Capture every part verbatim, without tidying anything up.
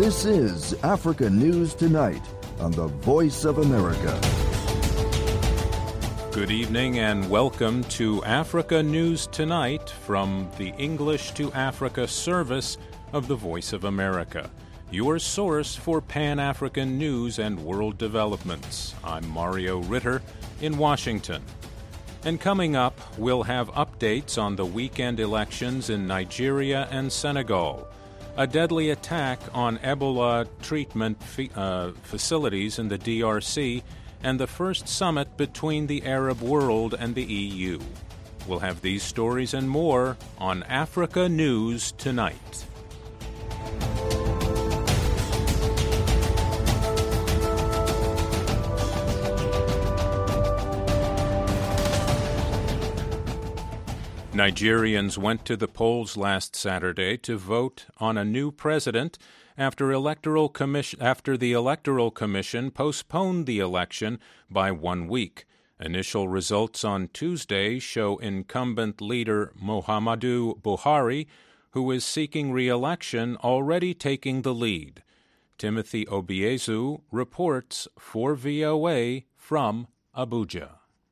This is Africa News Tonight on the Voice of America. Good evening and welcome to Africa News Tonight from the English to Africa service of the Voice of America, your source for Pan-African news and world developments. I'm Mario Ritter in Washington. And coming up, we'll have updates on the weekend elections in Nigeria and Senegal, a deadly attack on Ebola treatment f- uh, facilities in the D R C, and the first summit between the Arab world and the E U. We'll have these stories and more on Africa News Tonight. Nigerians went to the polls last Saturday to vote on a new president after electoral commission after the Electoral Commission postponed the election by one week. Initial results on Tuesday show incumbent leader Muhammadu Buhari, who is seeking re-election, already taking the lead. Timothy Obiezu reports for V O A from Abuja.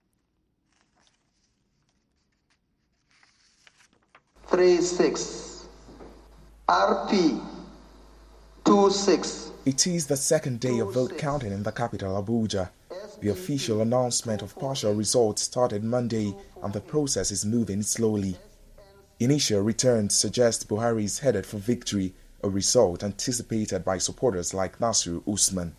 three six R P two six. It is the second day of vote counting in the capital, Abuja. The official announcement of partial results started Monday, and the process is moving slowly. Initial returns suggest Buhari is headed for victory, a result anticipated by supporters like Nasiru Usman.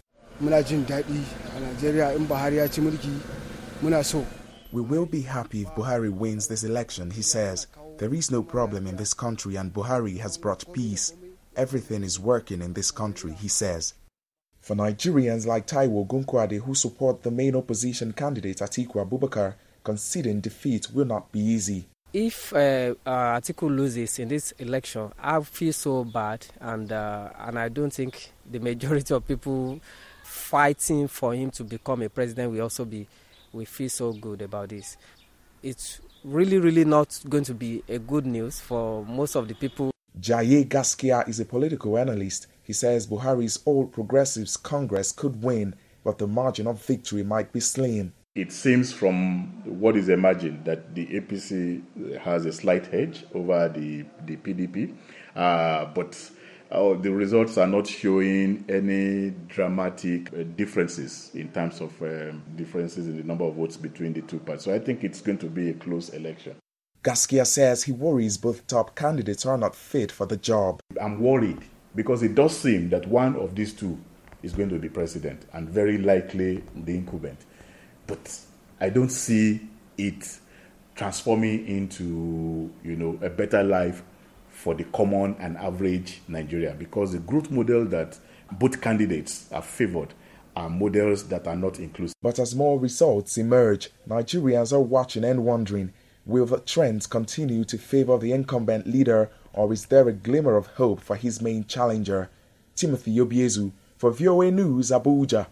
We will be happy if Buhari wins this election, he says. There is no problem in this country and Buhari has brought peace. Everything is working in this country, he says. For Nigerians like Taiwo Gunkwade, who support the main opposition candidate Atiku Abubakar, conceding defeat will not be easy. If uh, uh, Atiku loses in this election, I feel so bad, and uh, and I don't think the majority of people fighting for him to become a president will also be, we feel so good about this. It's really, really not going to be a good news for most of the people. Jaye Gaskia is a political analyst. He says Buhari's All Progressives Congress could win, but the margin of victory might be slim. It seems from what is emerging that the A P C has a slight edge over the, the P D P, uh, but uh, the results are not showing any dramatic uh, differences in terms of um, differences in the number of votes between the two parties. So I think it's going to be a close election. Gaskia says he worries both top candidates are not fit for the job. I'm worried because it does seem that one of these two is going to be president and very likely the incumbent. But I don't see it transforming into, you know, a better life for the common and average Nigerian, because the growth model that both candidates are favored are models that are not inclusive. But as more results emerge, Nigerians are watching and wondering, will the trends continue to favor the incumbent leader, or is there a glimmer of hope for his main challenger? Timothy Obiezu for V O A News, Abuja.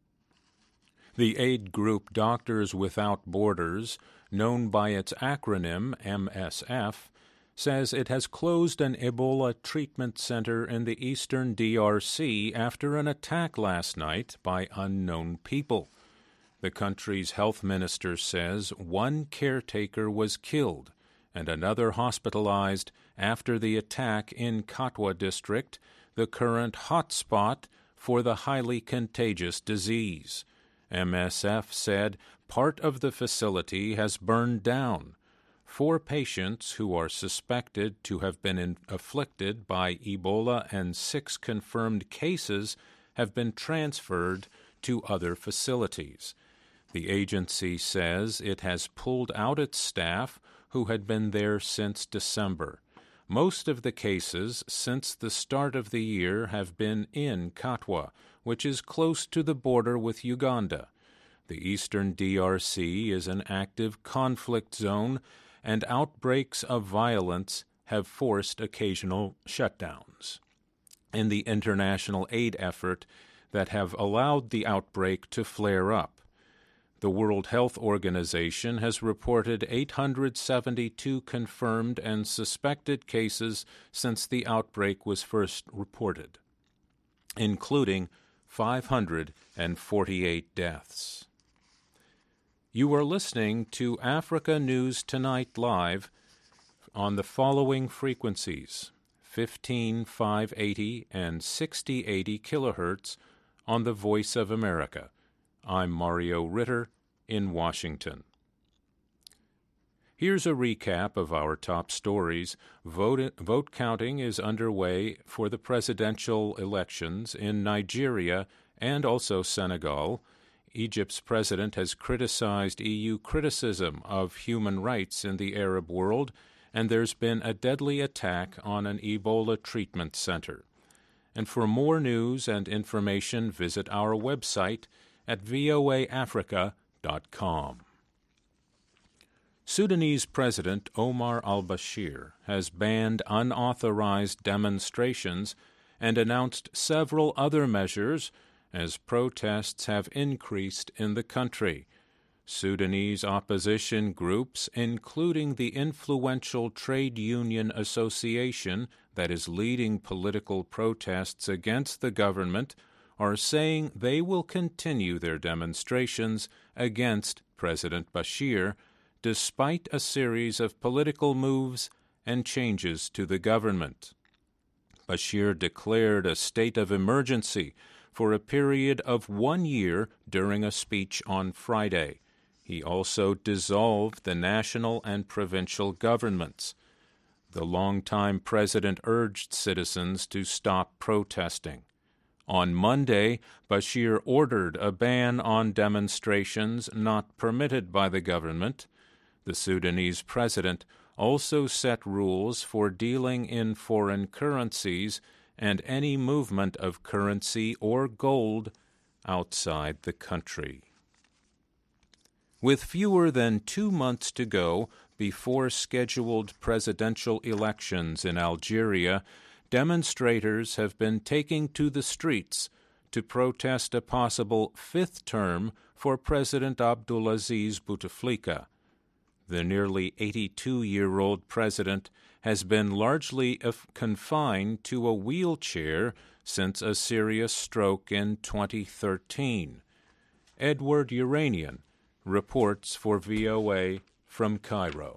The aid group Doctors Without Borders, known by its acronym M S F, says it has closed an Ebola treatment center in the eastern D R C after an attack last night by unknown people. The country's health minister says one caretaker was killed and another hospitalized after the attack in Katwa district, the current hotspot for the highly contagious disease. M S F said part of the facility has burned down. Four patients who are suspected to have been in, afflicted by Ebola and six confirmed cases have been transferred to other facilities. The agency says it has pulled out its staff who had been there since December. Most of the cases since the start of the year have been in Katwa, which is close to the border with Uganda. The eastern D R C is an active conflict zone, and outbreaks of violence have forced occasional shutdowns in the international aid effort that have allowed the outbreak to flare up. The World Health Organization has reported eight hundred seventy-two confirmed and suspected cases since the outbreak was first reported. including five hundred forty-eight deaths. You are listening to Africa News Tonight Live on the following frequencies: fifteen five eighty and sixty eighty kilohertz on the Voice of America. I'm Mario Ritter in Washington. Here's a recap of our top stories. Vote, vote counting is underway for the presidential elections in Nigeria and also Senegal. Egypt's president has criticized E U criticism of human rights in the Arab world, and there's been a deadly attack on an Ebola treatment center. And for more news and information, visit our website at voa africa dot com. Sudanese President Omar al-Bashir has banned unauthorized demonstrations and announced several other measures as protests have increased in the country. Sudanese opposition groups, including the influential Trade Union Association that is leading political protests against the government, are saying they will continue their demonstrations against President Bashir despite a series of political moves and changes to the government. Bashir declared a state of emergency for a period of one year during a speech on Friday. He also dissolved the national and provincial governments. The longtime president urged citizens to stop protesting. On Monday, Bashir ordered a ban on demonstrations not permitted by the government. The Sudanese president also set rules for dealing in foreign currencies and any movement of currency or gold outside the country. With fewer than two months to go before scheduled presidential elections in Algeria, demonstrators have been taking to the streets to protest a possible fifth term for President Abdulaziz Bouteflika. The nearly eighty-two-year-old president has been largely confined to a wheelchair since a serious stroke in twenty thirteen. Edward Uranian reports for V O A from Cairo.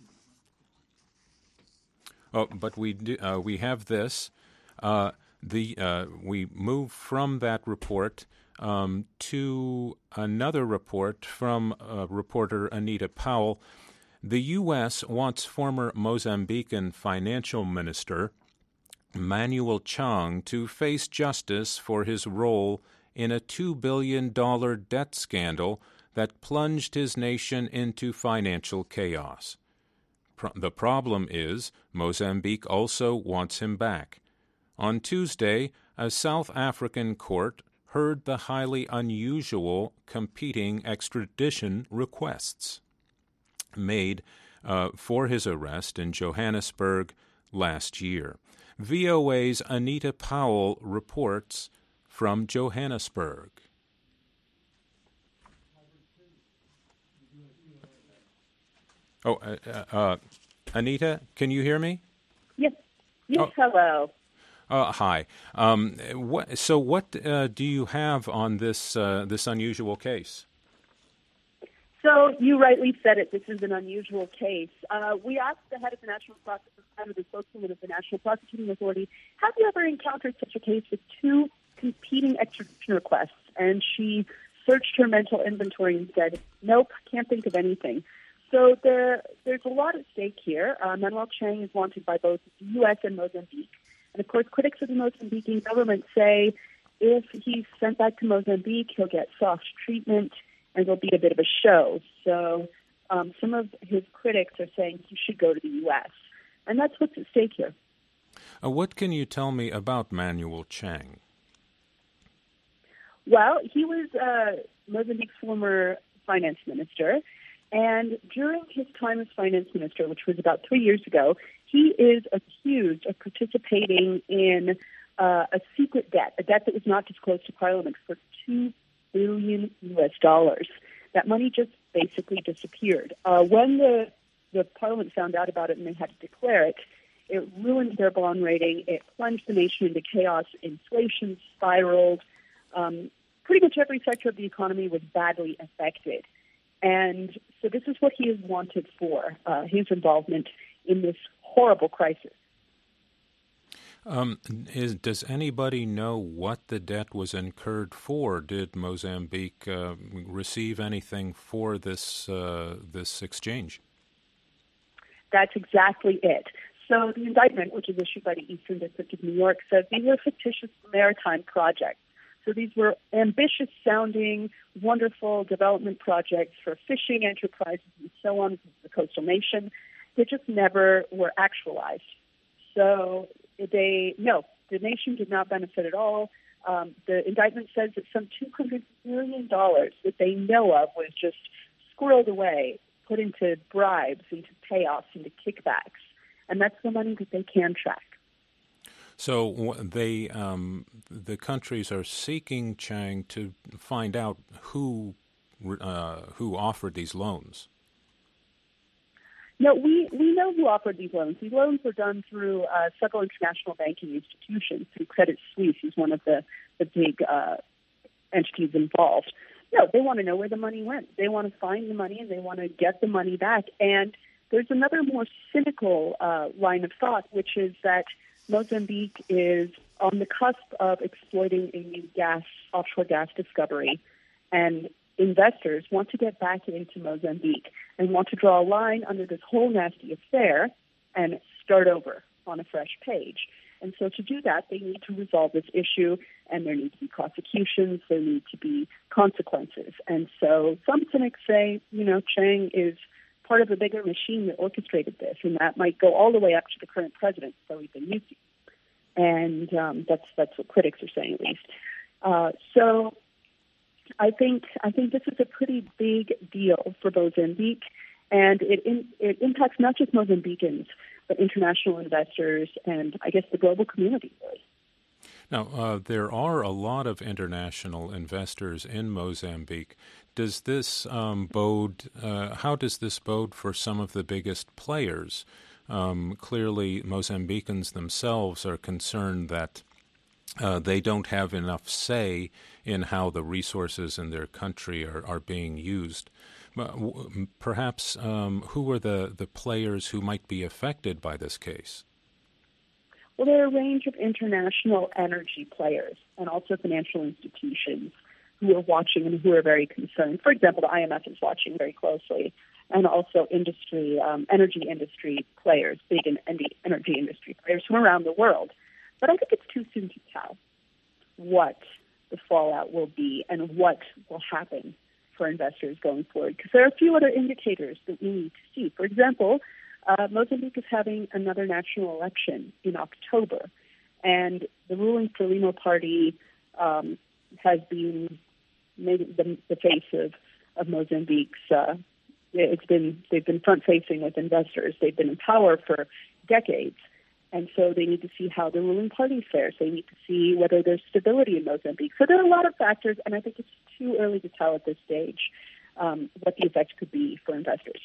Oh, but we do, uh, we have this. Uh, the uh, we move from that report um, to another report from uh, reporter Anita Powell. The U S wants former Mozambican financial minister Manuel Chang to face justice for his role in a two billion dollars debt scandal that plunged his nation into financial chaos. Pro- the problem is Mozambique also wants him back. On Tuesday, a South African court heard the highly unusual competing extradition requests made uh, for his arrest in Johannesburg last year. V O A's Anita Powell reports from Johannesburg. Oh, uh, uh, Anita, can you hear me? Yes. Yes, oh. Hello. Uh, hi. Um, what, so what uh, do you have on this uh, this unusual case? So you rightly said it. This is an unusual case. Uh, we asked the head of the National Prosecuting, the spokeswoman of the National Prosecuting Authority, have you ever encountered such a case with two competing extradition requests? And she searched her mental inventory and said, nope, can't think of anything. So there, there's a lot at stake here. Uh, Manuel Chang is wanted by both the U S and Mozambique. And, of course, critics of the Mozambican government say if he's sent back to Mozambique, he'll get soft treatment and there'll be a bit of a show. So um, some of his critics are saying he should go to the U S. And that's what's at stake here. Uh, what can you tell me about Manuel Chang? Well, he was uh, Mozambique's former finance minister. And during his time as finance minister, which was about three years ago, he is accused of participating in uh, a secret debt, a debt that was not disclosed to Parliament for two billion U S dollars. That money just basically disappeared. Uh, when the, the Parliament found out about it and they had to declare it, It ruined their bond rating. It plunged the nation into chaos. Inflation spiraled. Um, pretty much every sector of the economy was badly affected. And so this is what he is wanted for, uh, his involvement in this horrible crisis. Um, is, does anybody know what the debt was incurred for? Did Mozambique uh, receive anything for this uh, this exchange? That's exactly it. So the indictment, which is issued by the Eastern District of New York, says these were fictitious maritime projects. So these were ambitious-sounding, wonderful development projects for fishing enterprises and so on, the coastal nation. They just never were actualized. So they, no, the nation did not benefit at all. Um, the indictment says that some two hundred million dollars that they know of was just squirreled away, put into bribes, into payoffs, into kickbacks. And that's the money that they can track. So they, um, the countries are seeking, Chang, to find out who uh, who offered these loans. No, we, we know who offered these loans. These loans were done through uh, several international banking institutions, through Credit Suisse, who's one of the, the big uh, entities involved. No, they want to know where the money went. They want to find the money, and they want to get the money back. And there's another more cynical uh, line of thought, which is that Mozambique is on the cusp of exploiting a new gas, offshore gas discovery, and investors want to get back into Mozambique and want to draw a line under this whole nasty affair and start over on a fresh page. And so to do that, they need to resolve this issue, and there need to be prosecutions, there need to be consequences. And so some cynics say, you know, Chang is part of a bigger machine that orchestrated this, and that might go all the way up to the current president, Filipe Nyusi. And um, that's that's what critics are saying, at least. Uh, so I think I think this is a pretty big deal for Mozambique, and it in, it impacts not just Mozambicans, but international investors and I guess the global community, really. Now, uh, there are a lot of international investors in Mozambique. Does this um, bode, uh, how does this bode for some of the biggest players? Um, clearly, Mozambicans themselves are concerned that uh, they don't have enough say in how the resources in their country are, are being used. Perhaps um, who are the, the players who might be affected by this case? Well, there are a range of international energy players and also financial institutions who are watching and who are very concerned. For example, the I M F is watching very closely, and also industry, um, energy industry players, big in, energy industry players from around the world. But I think it's too soon to tell what the fallout will be and what will happen for investors going forward, because there are a few other indicators that we need to see. For example, Uh, Mozambique is having another national election in October, and the ruling Frelimo party um, has been maybe the, the face of, of Mozambique's. Uh, it's been they've been front facing with investors. They've been in power for decades, and so they need to see how the ruling party fares. They need to see whether there's stability in Mozambique. So there are a lot of factors, and I think it's too early to tell at this stage um, what the effect could be for investors.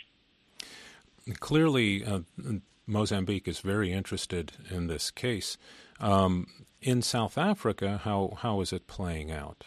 Clearly, uh, Mozambique is very interested in this case. Um, in South Africa, how how is it playing out?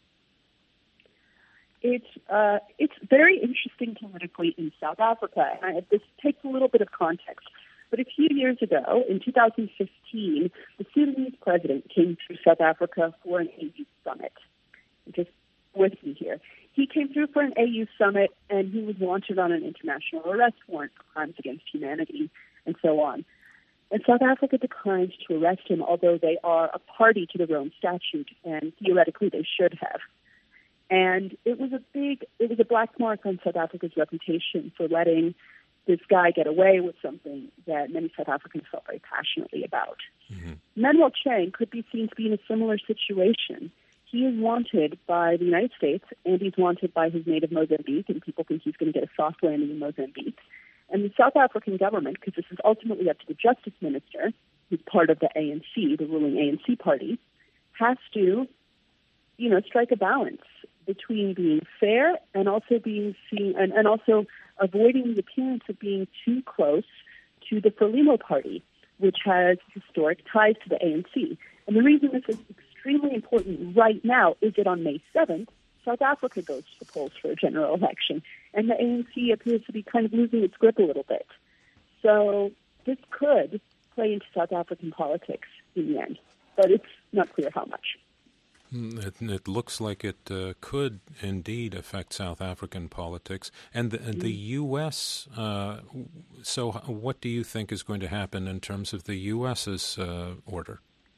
It's uh, it's very interesting politically in South Africa. And I, this takes a little bit of context. But a few years ago, in two thousand fifteen, the Sudanese president came through South Africa for an A U summit. Just with me here. He came through for an A U summit, and he was wanted on an international arrest warrant for crimes against humanity and so on. And South Africa declined to arrest him, although they are a party to the Rome Statute, and theoretically they should have. And it was a big, it was a black mark on South Africa's reputation for letting this guy get away with something that many South Africans felt very passionately about. Mm-hmm. Manuel Chang could be seen to be in a similar situation. He is wanted by the United States, and he's wanted by his native Mozambique, and people think he's going to get a soft landing in Mozambique. And the South African government, because this is ultimately up to the justice minister, who's part of the A N C, the ruling A N C party, has to, you know, strike a balance between being fair and also being seen, and, and also avoiding the appearance of being too close to the Frelimo party, which has historic ties to the A N C. And the reason this is extremely important right now is that on May seventh, South Africa goes to the polls for a general election, and the A N C appears to be kind of losing its grip a little bit. So this could play into South African politics in the end, but it's not clear how much. It, it looks like it uh, could indeed affect South African politics. And the, mm-hmm. the U S, uh, so what do you think is going to happen in terms of the U S's uh, order?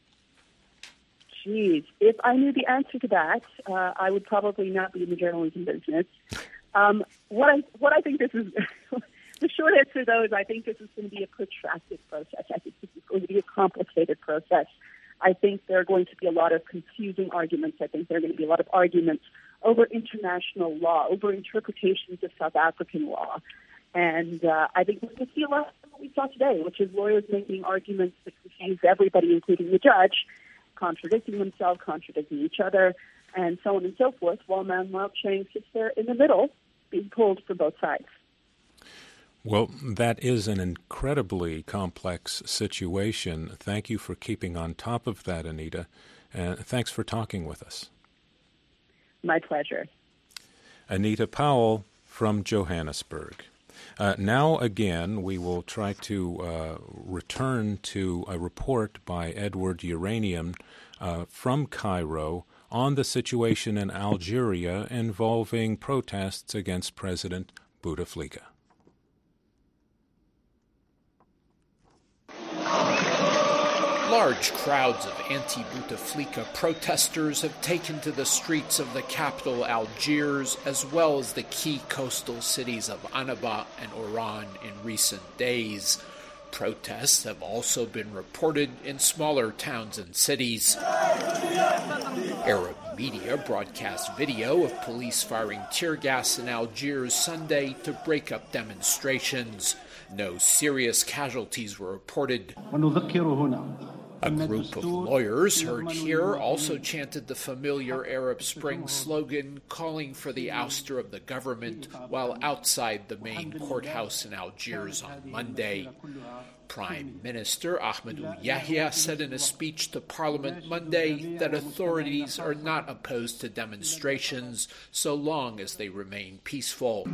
Geez, if I knew the answer to that, uh, I would probably not be in the journalism business. Um, what I what I think this is, the short answer, though, is I think this is going to be a protracted process. I think this is going to be a complicated process. I think there are going to be a lot of confusing arguments. I think there are going to be a lot of arguments over international law, over interpretations of South African law. And uh, I think we're going to see a lot of what we saw today, which is lawyers making arguments that confuse everybody, including the judge, contradicting themselves, contradicting each other, and so on and so forth, while Manuel Chang sits there in the middle, being pulled for both sides. Well, that is an incredibly complex situation. Thank you for keeping on top of that, Anita, and thanks for talking with us. My pleasure. Anita Powell from Johannesburg. Uh, now, again, we will try to uh, return to a report by Edward Uranian uh, from Cairo on the situation in Algeria involving protests against President Bouteflika. Large crowds of anti-Bouteflika protesters have taken to the streets of the capital Algiers, as well as the key coastal cities of Annaba and Oran in recent days. Protests have also been reported in smaller towns and cities. Arab media broadcast video of police firing tear gas in Algiers Sunday to break up demonstrations. No serious casualties were reported. A group of lawyers heard here also chanted the familiar Arab Spring slogan calling for the ouster of the government while outside the main courthouse in Algiers on Monday. Prime Minister Ahmed Yahya said in a speech to Parliament Monday that authorities are not opposed to demonstrations so long as they remain peaceful.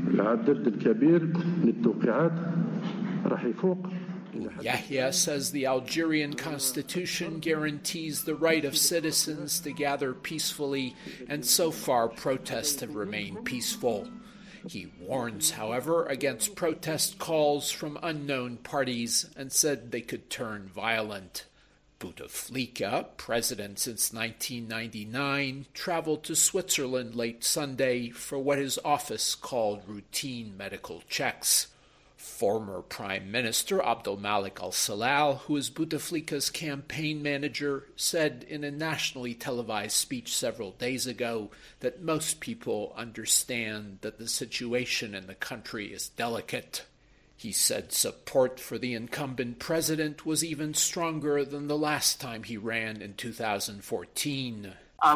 Yahya says the Algerian constitution guarantees the right of citizens to gather peacefully, and so far protests have remained peaceful. He warns, however, against protest calls from unknown parties and said they could turn violent. Bouteflika, president since nineteen ninety-nine, traveled to Switzerland late Sunday for what his office called routine medical checks. Former Prime Minister Abdelmalek Al-Salal, who is Bouteflika's campaign manager, said in a nationally televised speech several days ago that most people understand that the situation in the country is delicate. He said support for the incumbent president was even stronger than the last time he ran in two thousand fourteen.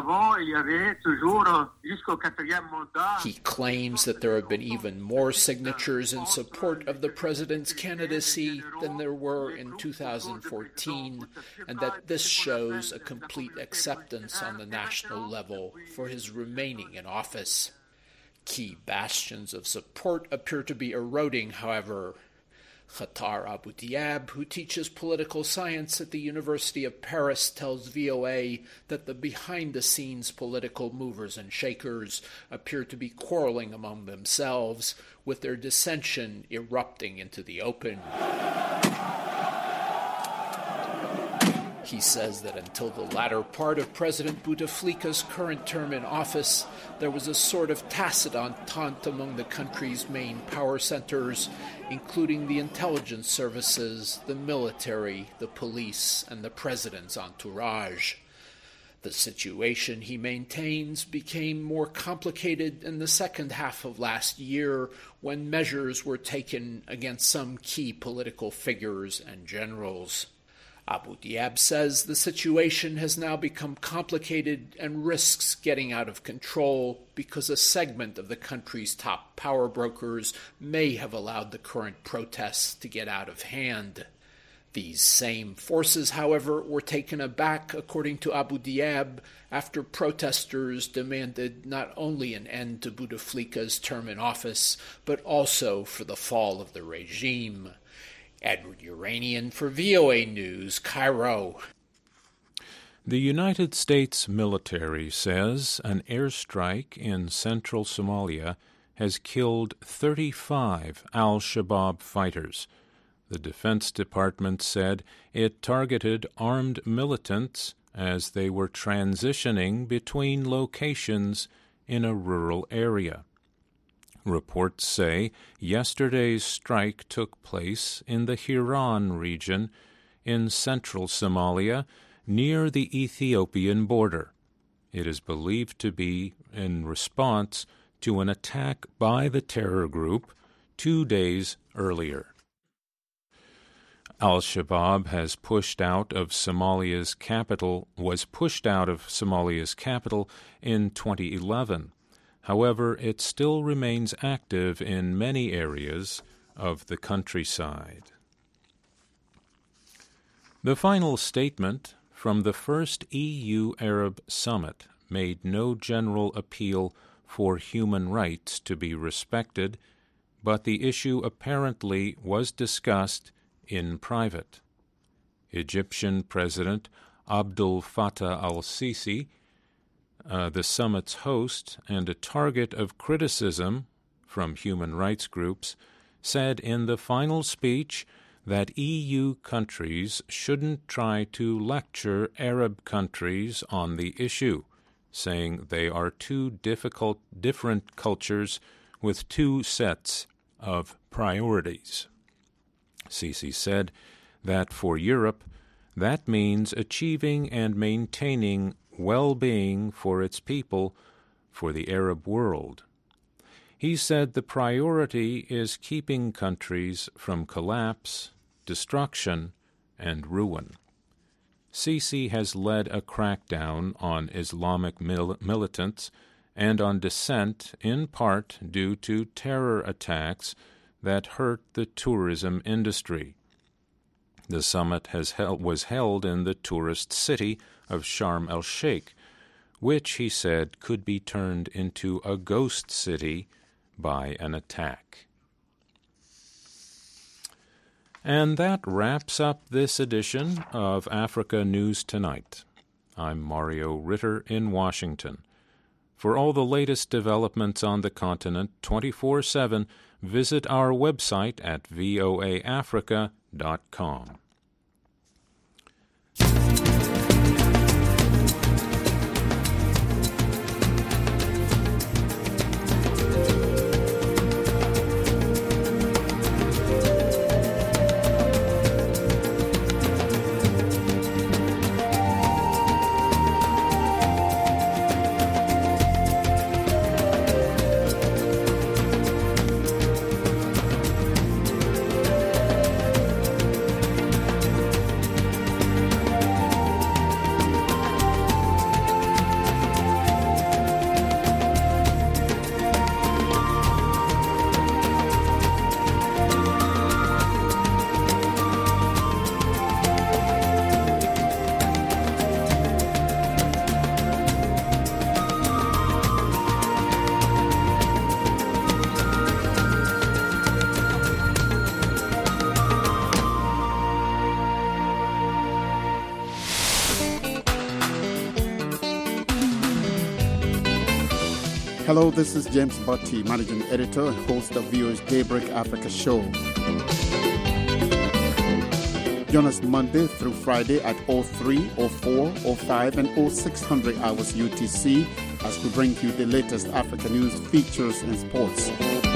He claims that there have been even more signatures in support of the president's candidacy than there were in two thousand fourteen, and that this shows a complete acceptance on the national level for his remaining in office. Key bastions of support appear to be eroding, however. Khatar Abu Diab, who teaches political science at the University of Paris, tells V O A that the behind-the-scenes political movers and shakers appear to be quarreling among themselves, with their dissension erupting into the open. He says that until the latter part of President Bouteflika's current term in office, there was a sort of tacit entente among the country's main power centers, including the intelligence services, the military, the police, and the president's entourage. The situation, he maintains, became more complicated in the second half of last year when measures were taken against some key political figures and generals. Abu Diab says the situation has now become complicated and risks getting out of control because a segment of the country's top power brokers may have allowed the current protests to get out of hand. These same forces, however, were taken aback, according to Abu Diab, after protesters demanded not only an end to Bouteflika's term in office, but also for the fall of the regime. Edward Uranian for V O A News, Cairo. The United States military says an airstrike in central Somalia has killed thirty-five al-Shabaab fighters. The Defense Department said it targeted armed militants as they were transitioning between locations in a rural area. Reports say yesterday's strike took place in the Hiran region in central Somalia near the Ethiopian border. It is believed to be in response to an attack by the terror group two days earlier. Al-Shabaab has pushed out of Somalia's capital, was pushed out of Somalia's capital in twenty eleven. However, it still remains active in many areas of the countryside. The final statement from the first E U-Arab summit made no general appeal for human rights to be respected, but the issue apparently was discussed in private. Egyptian President Abdel Fattah al-Sisi, uh, the summit's host and a target of criticism from human rights groups, said in the final speech that E U countries shouldn't try to lecture Arab countries on the issue, saying they are two difficult, different cultures with two sets of priorities. Sisi said that for Europe, that means achieving and maintaining well-being for its people, for the Arab world. He said the priority is keeping countries from collapse, destruction, and ruin. Sisi has led a crackdown on Islamic mil- militants and on dissent, in part due to terror attacks that hurt the tourism industry. The summit has held, was held in the tourist city of Sharm el-Sheikh, which, he said, could be turned into a ghost city by an attack. And that wraps up this edition of Africa News Tonight. I'm Mario Ritter in Washington. For all the latest developments on the continent twenty-four seven, visit our website at voa africa dot com. Hello, this is James Butty, Managing Editor and host of V O's Daybreak Africa show. Join us Monday through Friday at oh three, oh four, oh five, and oh six hundred hours U T C as we bring you the latest Africa news, features, and sports.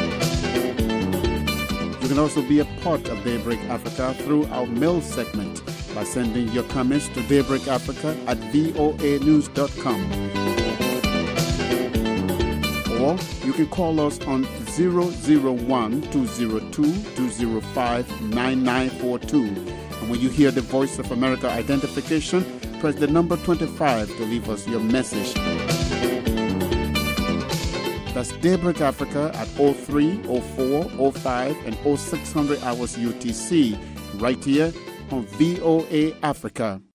You can also be a part of Daybreak Africa through our mail segment by sending your comments to daybreakafrica at voa news dot com. Or you can call us on zero zero one, two zero two, two zero five, nine nine four two. And when you hear the Voice of America identification, press the number twenty-five to leave us your message. That's Daybreak Africa at oh three, oh four, oh five, and oh six hundred hours U T C, right here on V O A Africa.